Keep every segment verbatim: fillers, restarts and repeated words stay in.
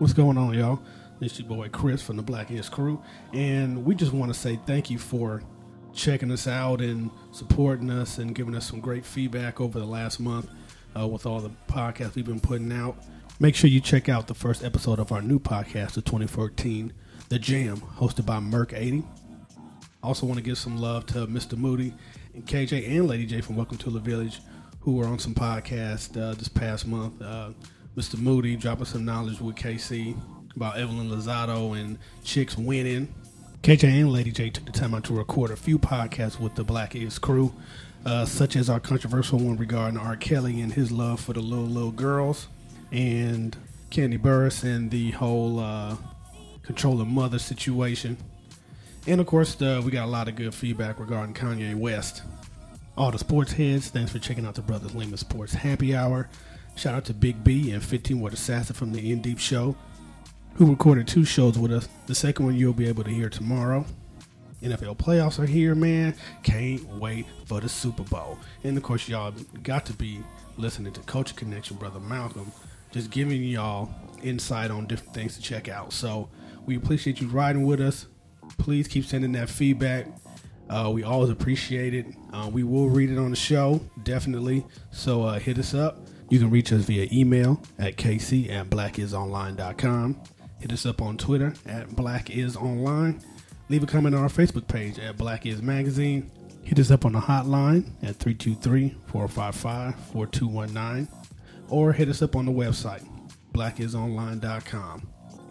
What's going on, y'all? It's your boy Chris from the Black Is Crew, and we just want to say thank you for checking us out and supporting us and giving us some great feedback over the last month uh, with all the podcasts we've been putting out. Make sure you check out the first episode of our new podcast of twenty fourteen, The Jam, hosted by Merc eighty. Also want to give some love to Mister Moody and K J and Lady J from Welcome to the Village, who were on some podcasts uh, this past month. Uh, Mister Moody dropping some knowledge with K C about Evelyn Lozado and chicks winning. K J and Lady J took the time out to record a few podcasts with the Black Is Crew, uh, such as our controversial one regarding R. Kelly and his love for the little, little girls, and Candy Burris and the whole uh, controlling mother situation. And, of course, uh, we got a lot of good feedback regarding Kanye West. All the sports heads, thanks for checking out the Brothers Lehman Sports Happy Hour. Shout out to Big B and fifteen Watt Assassin from the In Deep Show, who recorded two shows with us. The second one you'll be able to hear tomorrow. N F L playoffs are here, man. Can't wait for the Super Bowl. And, of course, y'all got to be listening to Culture Connection, Brother Malcolm, just giving y'all insight on different things to check out. So we appreciate you riding with us. Please keep sending that feedback. Uh, we always appreciate it. Uh, we will read it on the show, definitely. So uh, hit us up. You can reach us via email at k c at black is online dot com. Hit us up on Twitter at blackisonline. Leave a comment on our Facebook page at Black Is Magazine. Hit us up on the hotline at three two three, four five five, four two one nine. Or hit us up on the website, black is online dot com.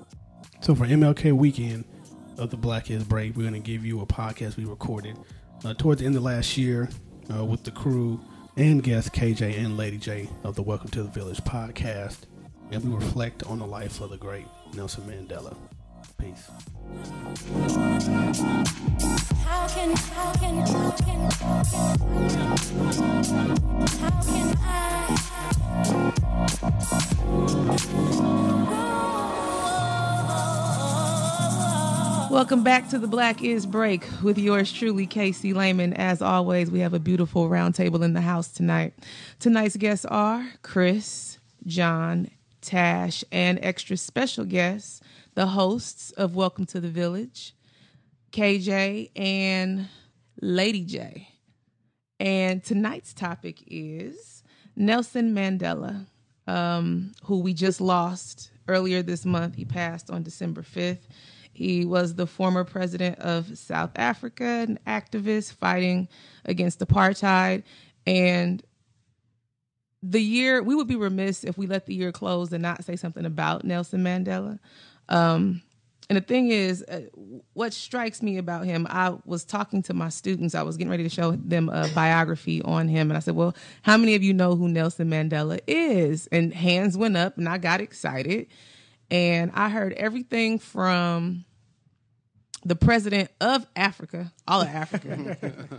So for M L K weekend of the Black Is Break, we're going to give you a podcast we recorded uh, towards the end of last year uh, with the crew and guests K J and Lady J of the Welcome to the Village podcast, and we reflect on the life of the great Nelson Mandela. Peace. How can, how can, how can, how can I? Welcome back to the Black Is Break with yours truly, K C Lehman. As always, we have a beautiful round table in the house tonight. Tonight's guests are Chris, John, Tash, and extra special guests, the hosts of Welcome to the Village, K J and Lady J. And tonight's topic is Nelson Mandela, um, who we just lost earlier this month. He passed on December fifth. He was the former president of South Africa, an activist fighting against apartheid. And the year, we would be remiss if we let the year close and not say something about Nelson Mandela. Um, and the thing is, uh, what strikes me about him, I was talking to my students. I was getting ready to show them a biography on him. And I said, well, how many of you know who Nelson Mandela is? And hands went up and I got excited. And I heard everything from the president of Africa, all of Africa,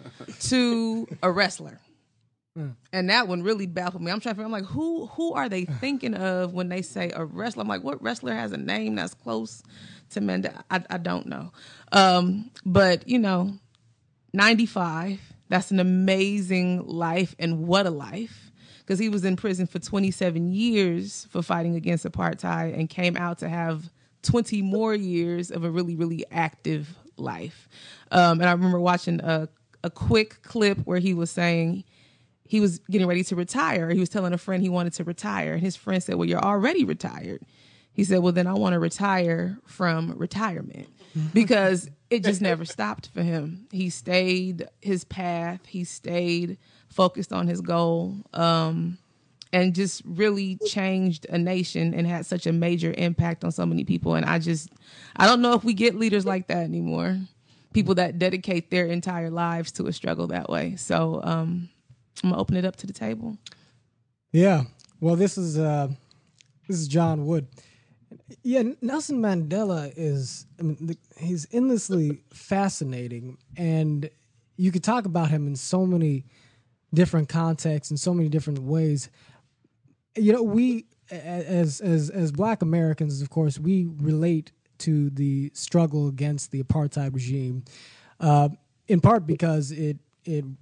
to a wrestler. Mm. And that one really baffled me. I'm trying to figure, I'm like, who who are they thinking of when they say a wrestler? I'm like, what wrestler has a name that's close to Mandela? I, I don't know. Um, but, you know, ninety-five, that's an amazing life, and what a life. Because he was in prison for twenty-seven years for fighting against apartheid and came out to have twenty more years of a really, really active life. Um, and I remember watching a, a quick clip where he was saying he was getting ready to retire. He was telling a friend he wanted to retire. And his friend said, well, you're already retired. He said, well, then I want to retire from retirement, because it just never stopped for him. He stayed his path. He stayed focused on his goal, um, and just really changed a nation and had such a major impact on so many people. And I just, I don't know if we get leaders like that anymore, people that dedicate their entire lives to a struggle that way. So um, I'm going to open it up to the table. Yeah. Well, this is uh, this is John Wood. Yeah, Nelson Mandela is, I mean, the, he's endlessly fascinating, and you could talk about him in so many different contexts in so many different ways. You know, we as as as Black Americans, of course, we relate to the struggle against the apartheid regime, uh, in part because it it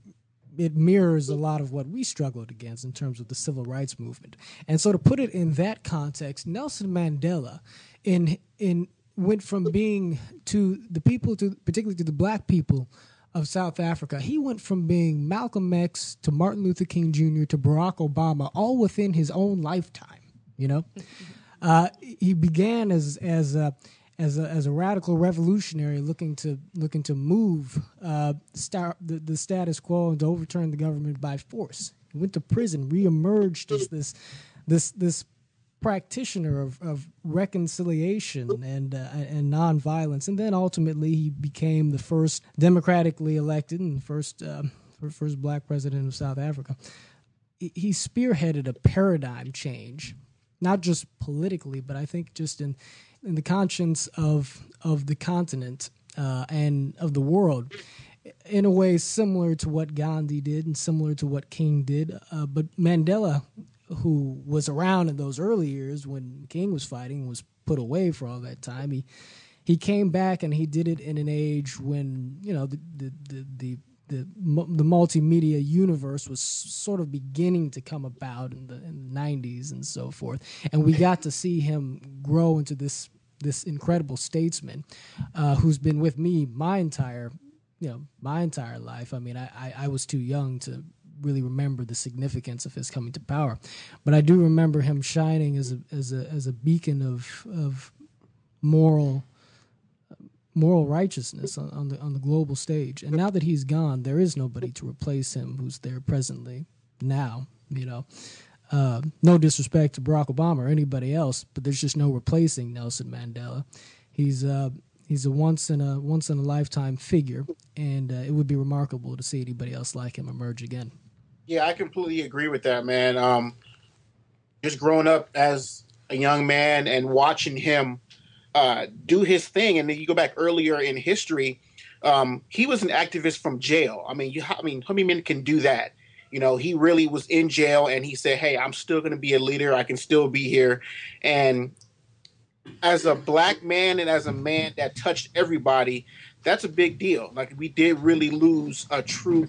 it mirrors a lot of what we struggled against in terms of the civil rights movement. And so to put it in that context, Nelson Mandela in in went from being to the people, to particularly to the black people of South Africa, he went from being Malcolm X to Martin Luther King Junior to Barack Obama, all within his own lifetime. You know, uh, he began as as a, as a as a radical revolutionary, looking to looking to move uh, star, the, the status quo and to overturn the government by force. He went to prison, reemerged as this this this practitioner of, of reconciliation and uh, and nonviolence, and then ultimately he became the first democratically elected and first uh, first black president of South Africa. He spearheaded a paradigm change, not just politically, but I think just in in the conscience of of the continent uh, and of the world, in a way similar to what Gandhi did and similar to what King did. Uh, but Mandela, who was around in those early years when King was fighting, was put away for all that time. He he came back and he did it in an age when, you know, the the the the, the, the multimedia universe was sort of beginning to come about in the, in the nineties and so forth. And we got to see him grow into this this incredible statesman uh, who's been with me my entire, you know, my entire life. I mean, I, I, I was too young to really remember the significance of his coming to power, but I do remember him shining as a as a as a beacon of of moral moral righteousness on, on the on the global stage. And now that he's gone, there is nobody to replace him who's there presently now. You know, uh, no disrespect to Barack Obama or anybody else, but there's just no replacing Nelson Mandela. He's uh, he's a once in a once in a lifetime figure, and uh, it would be remarkable to see anybody else like him emerge again. Yeah, I completely agree with that, man. Um, just growing up as a young man and watching him uh, do his thing, and then you go back earlier in history, um, he was an activist from jail. I mean, you, I mean, how many men can do that? You know, he really was in jail, and he said, "Hey, I'm still going to be a leader. I can still be here." And as a black man and as a man that touched everybody, that's a big deal. Like, we did really lose a true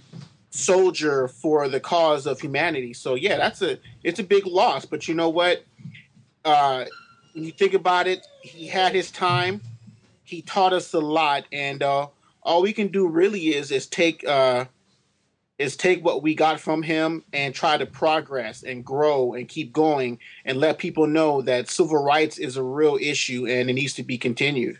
soldier for the cause of humanity. So yeah, that's a it's a big loss. But you know what? Uh, when you think about it, he had his time. He taught us a lot, and uh, all we can do really is is take uh, is take what we got from him and try to progress and grow and keep going and let people know that civil rights is a real issue and it needs to be continued.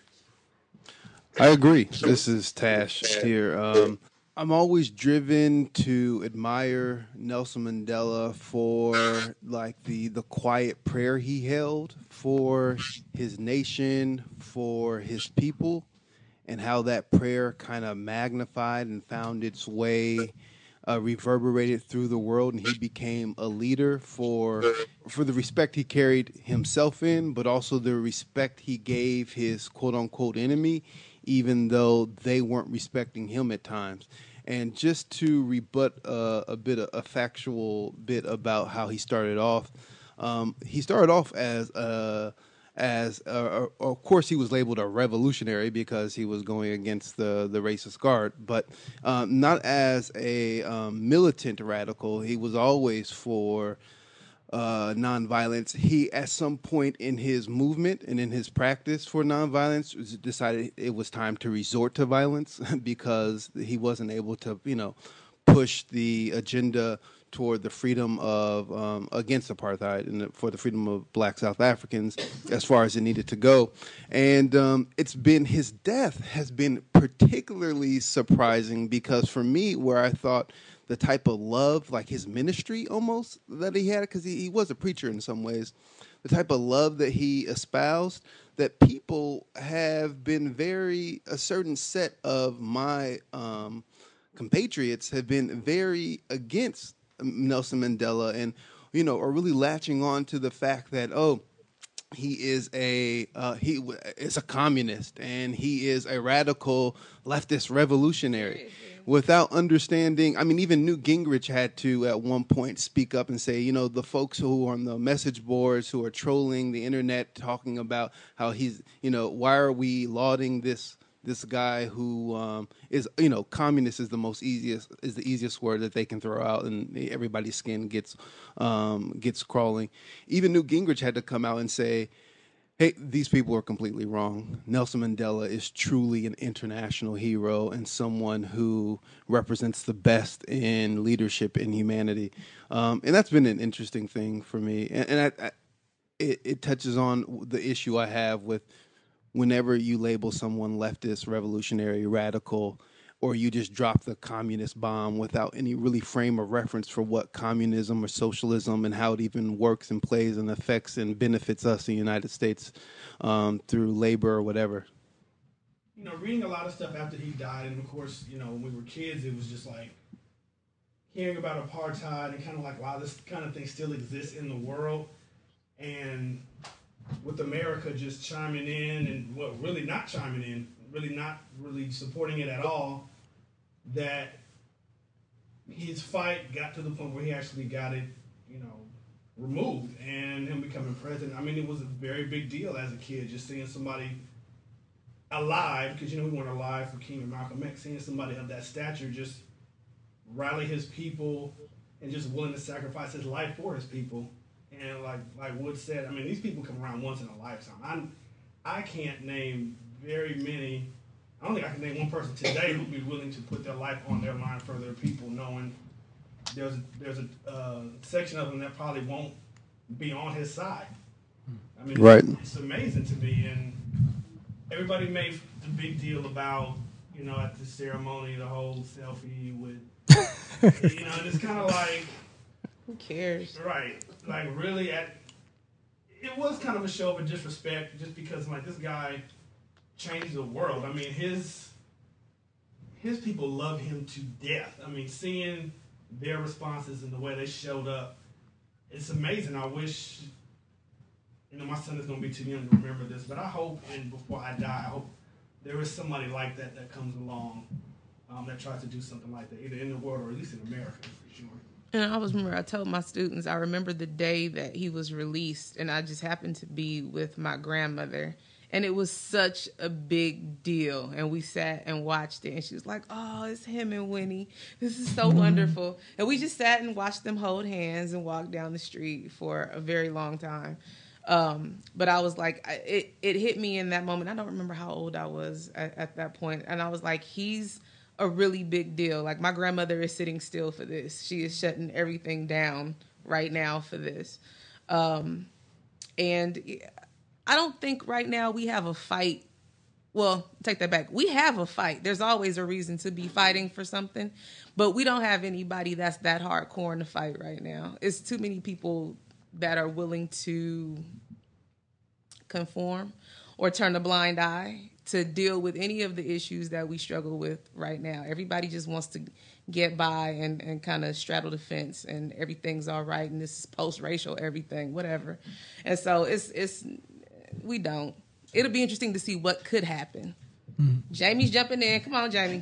I agree. This is Tash here. Um, I'm always driven to admire Nelson Mandela for like the, the quiet prayer he held for his nation, for his people, and how that prayer kind of magnified and found its way, uh, reverberated through the world, and he became a leader for for the respect he carried himself in, but also the respect he gave his quote unquote enemy, even though they weren't respecting him at times. And just to rebut uh, a bit of a factual bit about how he started off, um, he started off as a, as a, a, of course he was labeled a revolutionary because he was going against the the racist guard, but um, not as a um, militant radical. He was always for Uh, nonviolence. He, at some point in his movement and in his practice for nonviolence, was decided it was time to resort to violence because he wasn't able to, you know, push the agenda toward the freedom of um, against apartheid and for the freedom of Black South Africans as far as it needed to go. And um, it's been his death has been particularly surprising because for me, where I thought the type of love, like his ministry almost that he had, because he, he was a preacher in some ways, the type of love that he espoused, that people have been very, a certain set of my um, compatriots have been very against Nelson Mandela and, you know, are really latching on to the fact that, oh, he is a uh, he w- is a communist and he is a radical leftist revolutionary. Without understanding, I mean, even Newt Gingrich had to at one point speak up and say, you know, the folks who are on the message boards who are trolling the internet, talking about how he's, you know, why are we lauding this this guy who um, is, you know, communist is the most easiest is the easiest word that they can throw out, and everybody's skin gets um, gets crawling. Even Newt Gingrich had to come out and say, hey, these people are completely wrong. Nelson Mandela is truly an international hero and someone who represents the best in leadership in humanity. Um, and that's been an interesting thing for me. And, and I, I, it, it touches on the issue I have with whenever you label someone leftist, revolutionary, radical, or you just drop the communist bomb without any really frame of reference for what communism or socialism and how it even works and plays and affects and benefits us in the United States um, through labor or whatever. You know, reading a lot of stuff after he died, and of course, you know, when we were kids, it was just like hearing about apartheid and kind of like, wow, this kind of thing still exists in the world. And with America just chiming in and, well, really not chiming in, really not really supporting it at all, that his fight got to the point where he actually got it, you know, removed, and him becoming president. I mean, it was a very big deal as a kid, just seeing somebody alive, because, you know, we weren't alive for King and Malcolm X, seeing somebody of that stature just rally his people and just willing to sacrifice his life for his people. And like like Wood said, I mean, these people come around once in a lifetime. I'm, I can't name very many. I don't think I can name one person today who'd be willing to put their life on their line for their people, knowing there's a, there's a uh, section of them that probably won't be on his side. I mean, right. it's, it's amazing to me. And everybody made the big deal about, you know, at the ceremony, the whole selfie with, you know, and it's kind of like, who cares? Right. Like, really, at it was kind of a show of disrespect just because, like, this guy changed the world. I mean, his his people love him to death. I mean, seeing their responses and the way they showed up, it's amazing. I wish, you know, my son is going to be too young to remember this, but I hope, and before I die, I hope there is somebody like that that comes along um, that tries to do something like that, either in the world or at least in America, for sure. And I always remember, I told my students, I remember the day that he was released, and I just happened to be with my grandmother, and it was such a big deal. And we sat and watched it, and she was like, oh, it's him and Winnie. This is so wonderful. And we just sat and watched them hold hands and walk down the street for a very long time. Um, but I was like, I, it, it hit me in that moment. I don't remember how old I was at, at that point. And I was like, he's a really big deal. Like, my grandmother is sitting still for this. She is shutting everything down right now for this. Um, and I don't think right now we have a fight. Well, take that back. We have a fight. There's always a reason to be fighting for something, but we don't have anybody that's that hardcore in the fight right now. It's too many people that are willing to conform or turn a blind eye to deal with any of the issues that we struggle with right now. Everybody just wants to get by and, and kind of straddle the fence, and everything's all right, and this is post-racial everything, whatever. And so it's it's we don't. It'll be interesting to see what could happen. Mm-hmm. Jamie's jumping in. Come on, Jamie.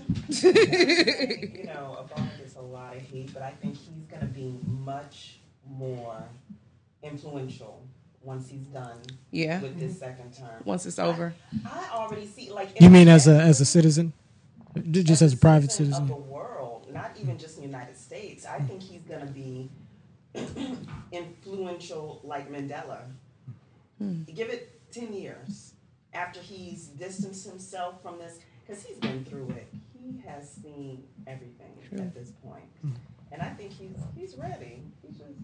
You know, Obama gets a lot of hate, but I think he's going to be much more influential once he's done yeah. with this second term. Once it's over. I, I already see, like... You mean as a as a citizen? Just as, as a private citizen? Of the world, not even just in the United States. I think he's going to be influential like Mandela. Hmm. Give it ten years after he's distanced himself from this, because he's been through it. He has seen everything True. At this point. Hmm. And I think he's he's ready. He's just...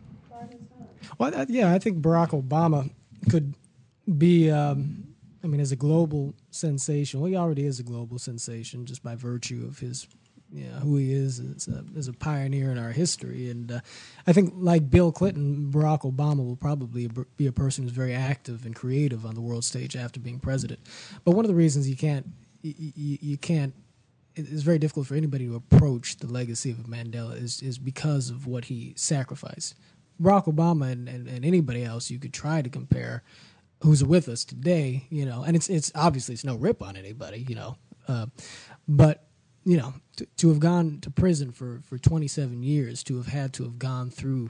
Well, yeah, I think Barack Obama could be, um, I mean, as a global sensation. Well, he already is a global sensation just by virtue of his, you know, who he is as a, as a pioneer in our history. And uh, I think, like Bill Clinton, Barack Obama will probably be a person who's very active and creative on the world stage after being president. But one of the reasons you can't, you, you, you can't, it's very difficult for anybody to approach the legacy of Mandela is is because of what he sacrificed. Barack Obama and, and, and anybody else you could try to compare who's with us today, you know, and it's it's obviously it's no rip on anybody, you know, uh, but, you know, to, to have gone to prison for, for twenty-seven years, to have had to have gone through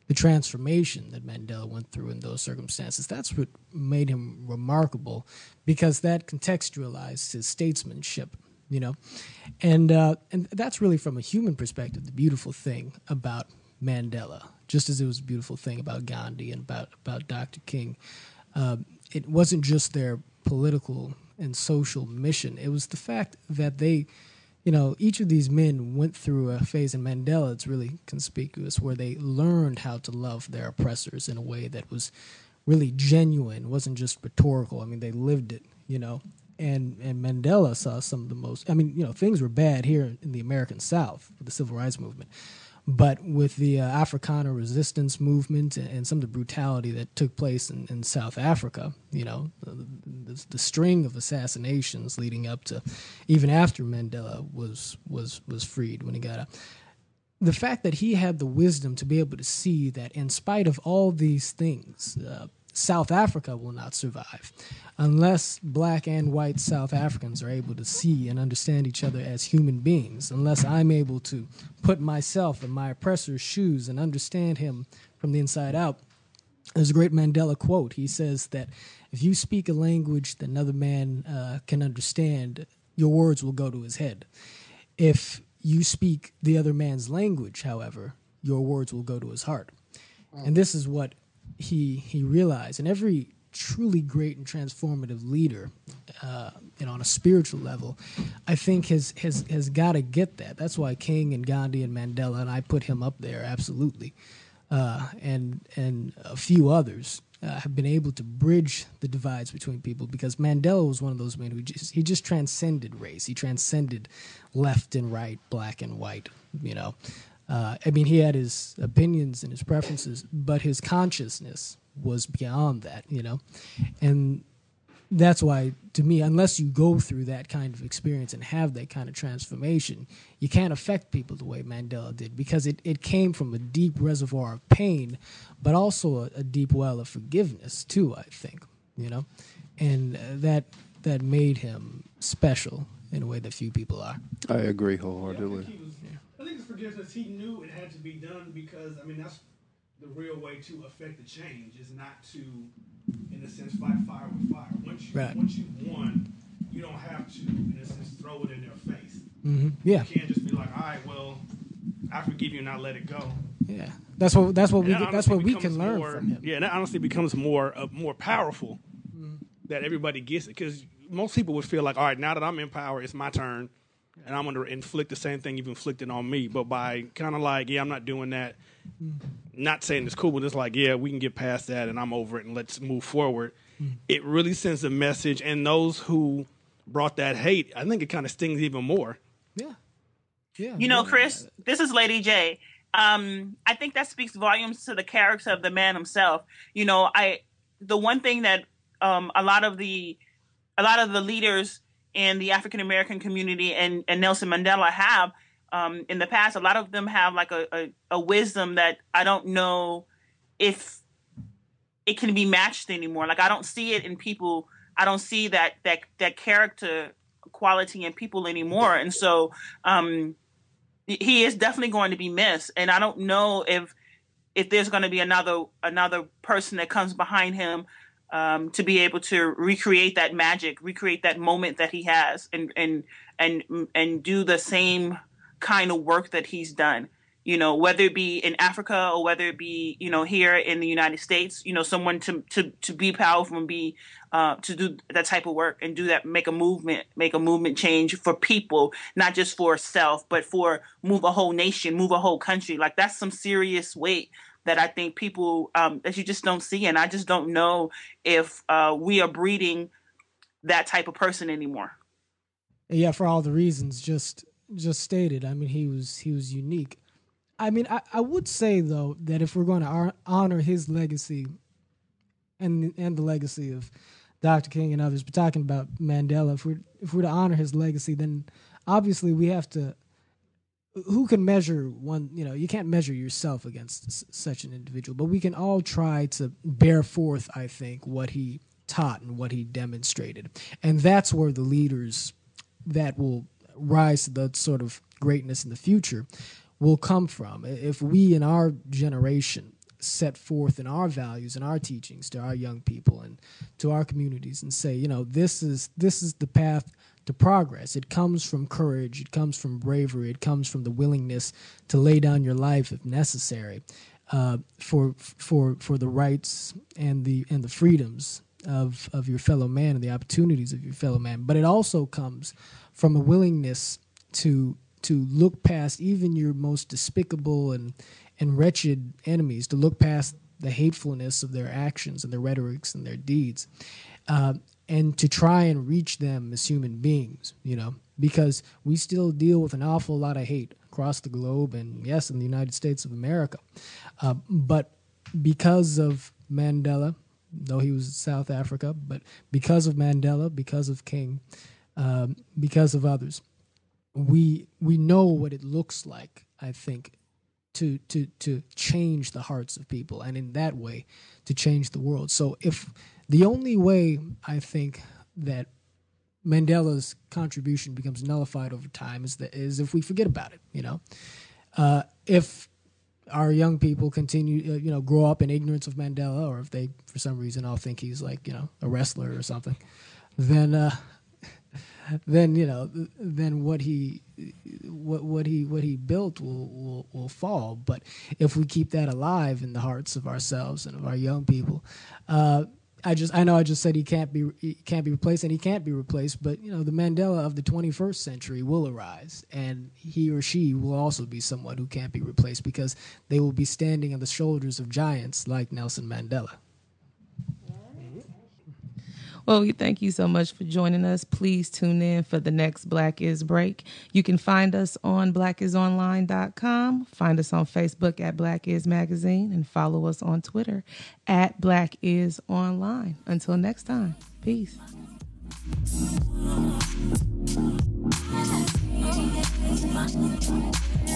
the transformation that Mandela went through in those circumstances. That's what made him remarkable, because that contextualized his statesmanship, you know. And uh, and that's really, from a human perspective, the beautiful thing about Mandela, just as it was a beautiful thing about Gandhi and about, about Doctor King. Uh, it wasn't just their political and social mission. It was the fact that they, you know, each of these men went through a phase in Mandela, it's really conspicuous, where they learned how to love their oppressors in a way that was really genuine, wasn't just rhetorical. I mean, they lived it, you know. And and Mandela saw some of the most, I mean, you know, things were bad here in the American South with the Civil Rights Movement. But with the uh, Africana resistance movement and, and some of the brutality that took place in, in South Africa, you know, the, the, the string of assassinations leading up to even after Mandela was was was freed when he got out. The fact that he had the wisdom to be able to see that in spite of all these things, uh, South Africa will not survive unless black and white South Africans are able to see and understand each other as human beings, unless I'm able to put myself in my oppressor's shoes and understand him from the inside out. There's a great Mandela quote. He says that if you speak a language that another man uh, can understand, your words will go to his head. If you speak the other man's language, however, your words will go to his heart. And this is what he he realized. And every truly great and transformative leader, uh, you know, on a spiritual level, I think has has has got to get that. That's why King and Gandhi and Mandela, and I put him up there absolutely, uh, and and a few others uh, have been able to bridge the divides between people, because Mandela was one of those men who just he just transcended race. He transcended left and right, black and white. You know, uh, I mean, he had his opinions and his preferences, but his consciousness was beyond that, you know. And that's why, to me, unless you go through that kind of experience and have that kind of transformation, you can't affect people the way Mandela did, because it, it came from a deep reservoir of pain, but also a, a deep well of forgiveness too, I think, you know. And uh, that that made him special in a way that few people are. I agree wholeheartedly. Yeah, I, think he was, I think it's forgiveness. He knew it had to be done, because, I mean, that's the real way to affect the change, is not to, in a sense, fight fire with fire. Once you right. once you've won, you don't have to, in a sense, throw it in their face. Mm-hmm. Yeah. You can't just be like, all right, well, I forgive you and I let it go. Yeah. That's what that's what And we that that's what we becomes can learn more, from him. Yeah, and that honestly becomes more uh, more powerful mm-hmm. that everybody gets it, because most people would feel like, all right, now that I'm in power, it's my turn, and I'm going to inflict the same thing you've inflicted on me. But by kind of like, yeah, I'm not doing that. Mm-hmm. Not saying it's cool, but it's like, yeah, we can get past that and I'm over it and let's move forward. Mm-hmm. It really sends a message, and those who brought that hate, I think it kind of stings even more. Yeah. Yeah. You know, yeah. Chris, this is Lady J. Um, I think that speaks volumes to the character of the man himself. You know, I the one thing that um, a lot of the a lot of the leaders in the African American community and, and Nelson Mandela have um, in the past, a lot of them have like a, a, a wisdom that I don't know if it can be matched anymore. Like, I don't see it in people. I don't see that that that character quality in people anymore. And so um, he is definitely going to be missed. And I don't know if if there's going to be another another person that comes behind him um, to be able to recreate that magic, recreate that moment that he has, and and and and do the same kind of work that he's done. You know, whether it be in Africa or whether it be, you know, here in the United States, you know, someone to to to be powerful and be uh, to do that type of work and do that, make a movement, make a movement change for people, not just for self, but for move a whole nation, move a whole country. Like, that's some serious weight that I think people um, that you just don't see. And I just don't know if uh, we are breeding that type of person anymore. Yeah, for all the reasons just just stated. I mean, he was he was unique. I mean, I, I would say, though, that if we're going to honor his legacy and and the legacy of Doctor King and others, but talking about Mandela, if we're, if we're to honor his legacy, then obviously we have to, who can measure one, you know, you can't measure yourself against s- such an individual, but we can all try to bear forth, I think, what he taught and what he demonstrated. And that's where the leaders that will rise to the sort of greatness in the future will come from. If we in our generation set forth in our values and our teachings to our young people and to our communities, and say, you know, this is this is the path to progress. It comes from courage. It comes from bravery. It comes from the willingness to lay down your life if necessary uh, for for for the rights and the and the freedoms of of your fellow man and the opportunities of your fellow man. But it also comes from a willingness to to look past even your most despicable and and wretched enemies, to look past the hatefulness of their actions and their rhetorics and their deeds, uh, and to try and reach them as human beings, you know, because we still deal with an awful lot of hate across the globe and, yes, in the United States of America. Uh, but because of Mandela, though he was in South Africa, but because of Mandela, because of King, um, because of others, we we know what it looks like, I think, to to to change the hearts of people, and in that way to change the world. So if the only way I think that Mandela's contribution becomes nullified over time is that is if we forget about it, you know, uh, if our young people continue, uh, you know, grow up in ignorance of Mandela, or if they for some reason all think he's like, you know, a wrestler or something, then uh, then you know, then what he what what he what he built will, will will fall. But if we keep that alive in the hearts of ourselves and of our young people, uh, I just I know I just said he can't be he can't be replaced, and he can't be replaced. But you know, the Mandela of the twenty-first century will arise, and he or she will also be someone who can't be replaced, because they will be standing on the shoulders of giants like Nelson Mandela. Well, we thank you so much for joining us. Please tune in for the next Black Is Break. You can find us on black is online dot com. Find us on Facebook at Black Is Magazine, and follow us on Twitter at Black Is Online. Until next time, peace. Thank you.